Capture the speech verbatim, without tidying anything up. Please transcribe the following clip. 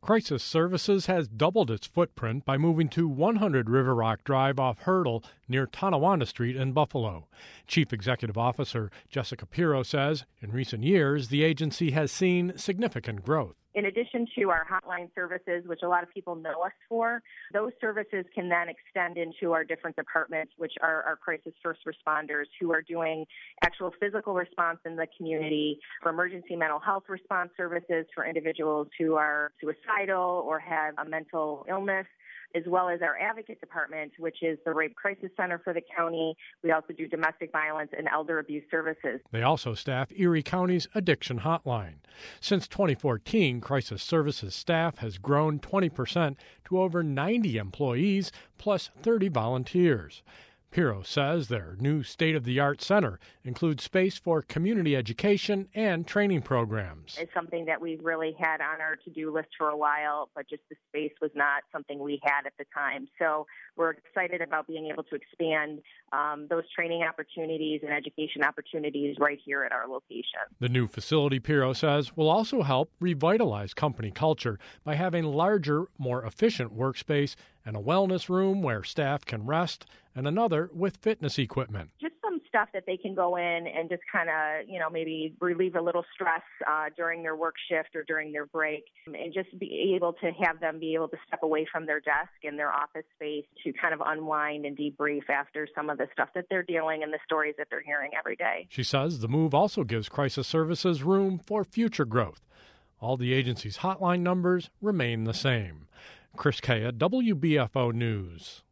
Crisis Services has doubled its footprint by moving to one hundred River Rock Drive off Hurdle near Tonawanda Street in Buffalo. Chief Executive Officer Jessica Pirro says in recent years the agency has seen significant growth. In addition to our hotline services, which a lot of people know us for, those services can then extend into our different departments, which are our crisis first responders who are doing actual physical response in the community, for emergency mental health response services for individuals who are suicidal or have a mental illness, as well as our advocate department, which is the Rape Crisis Center for the county. We also do domestic violence and elder abuse services. They also staff Erie County's addiction hotline. Since twenty fourteen, Crisis Services staff has grown twenty percent to over ninety employees plus thirty volunteers. Pirro says their new state-of-the-art center includes space for community education and training programs. It's something that we've really had on our to-do list for a while, but just the space was not something we had at the time. So we're excited about being able to expand um, those training opportunities and education opportunities right here at our location. The new facility, Pirro says, will also help revitalize company culture by having larger, more efficient workspace and a wellness room where staff can rest and another with fitness equipment. Just some stuff that they can go in and just kind of, you know, maybe relieve a little stress uh, during their work shift or during their break, and just be able to have them be able to step away from their desk and their office space to kind of unwind and debrief after some of the stuff that they're dealing and the stories that they're hearing every day. She says the move also gives Crisis Services room for future growth. All the agency's hotline numbers remain the same. Chris Kaya, W B F O News.